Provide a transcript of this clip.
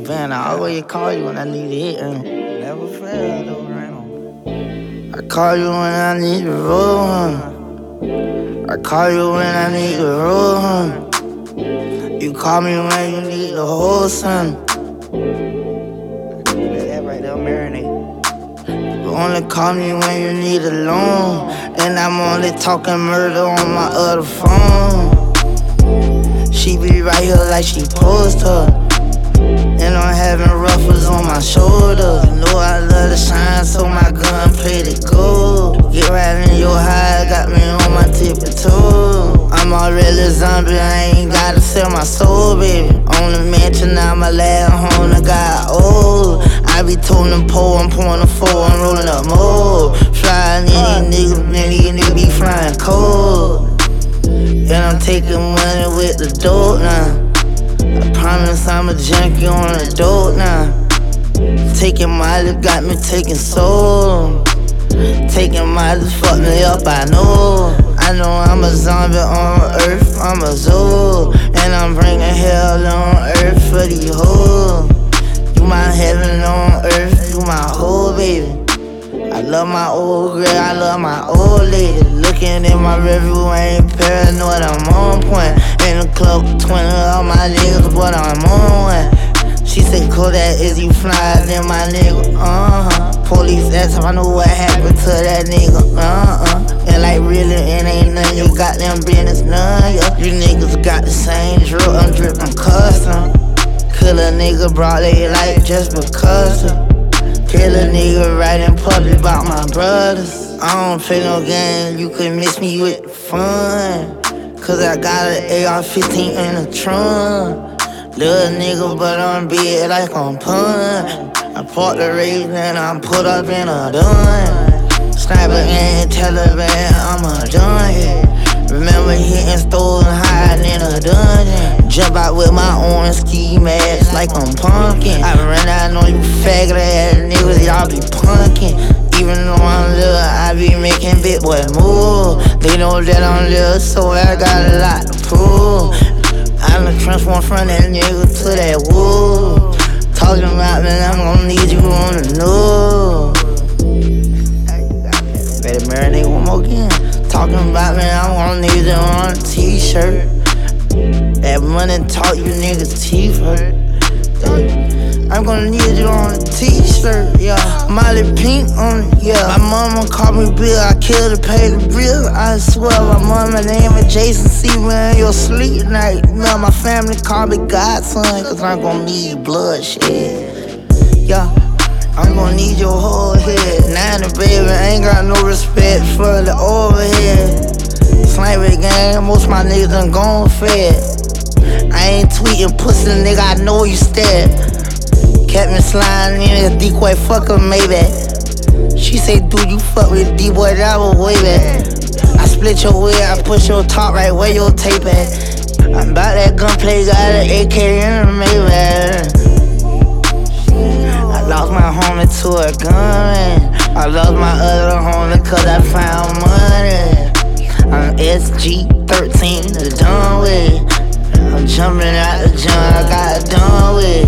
band. I always call you when I need a hit. Never fail though, right on. I call you when I need to roll. I call you when I need to roll. You call me when you need to hold something. That right there, marinate. You only call me when you need a loan. And I'm only talking murder on my other phone. She be right here like she posed her. And I'm having ruffles on my shoulders. You know I love to shine, so my gun played it gold. Get right in your high, got me on my tippy toe. I'm already a zombie, I ain't gotta sell my soul, baby. On the mansion, now my last home, I got old. I be toting them pole, I'm pouring the 4, I'm rolling up more. Flying in these niggas be flying cold. And I'm taking money with the dope now. I promise I'm a junkie on the dope now. Taking Molly got me taking soul. Taking Molly fuck me up, I know. I know I'm a zombie on earth, I'm a zoo. And I'm bringing hell on earth for these hoes. You my heaven on earth, you my whole baby. I love my old girl, I love my old lady. Looking in my review, I ain't paranoid, I'm on point. In the club, 20 of my niggas, but I'm on one. She said, Kodak, is you fly? Then my nigga, Police asked if I know what happened to that nigga, And like really, it ain't none you got them business, none, yeah. You niggas got the same drip, I'm drippin' custom. Kill a nigga broad they like just because. Kill a nigga right in public about my brothers. I don't play no game, you can miss me with fun. Cause I got an AR-15 in the trunk. Little nigga, but I'm big like I'm pun. I bought the Raven and I'm put up in a dun. Sniper and Taliban, I'm a dun. Remember hitting stores and hiding in a dungeon. Jump out with my own ski mask like I'm punkin'. I run out on you faggot ass niggas, y'all be punkin'. Even though I'm little, I be making big boy move. They know that I'm little, so I got a lot to prove. I'm the transform from that nigga to that wood. Talking about me, I'm gon' need you on the news. Better marinate one more again. Talking about me, I'm gon' need you on a t-shirt. That money talk, you niggas teeth hurt. I'm gonna need you on a t-shirt, yeah. Molly Pink on it, yeah. My mama called me Bill, I killed to pay the bill. I swear my mama name is Jason C. When in your sleep night. You know my family call me Godson, cause I'm gonna need bloodshed. Yeah, I'm gonna need your whole head. 90, baby, I ain't got no respect for the overhead. Sniper gang, most my niggas done gone fed. I ain't tweeting pussy, nigga, I know you scared. Kept me sliding in a decoy, fuck her, maybe. She say, dude, you fuck with D-boy, that was way back. I split your wig, I push your top right where your tape at. I'm about that gunplay, got an AK in the Maybach. I lost my homie to a gun. I lost my other homie cause I found money. I'm SG-13, the done with. I'm jumping out the jump, I got done with.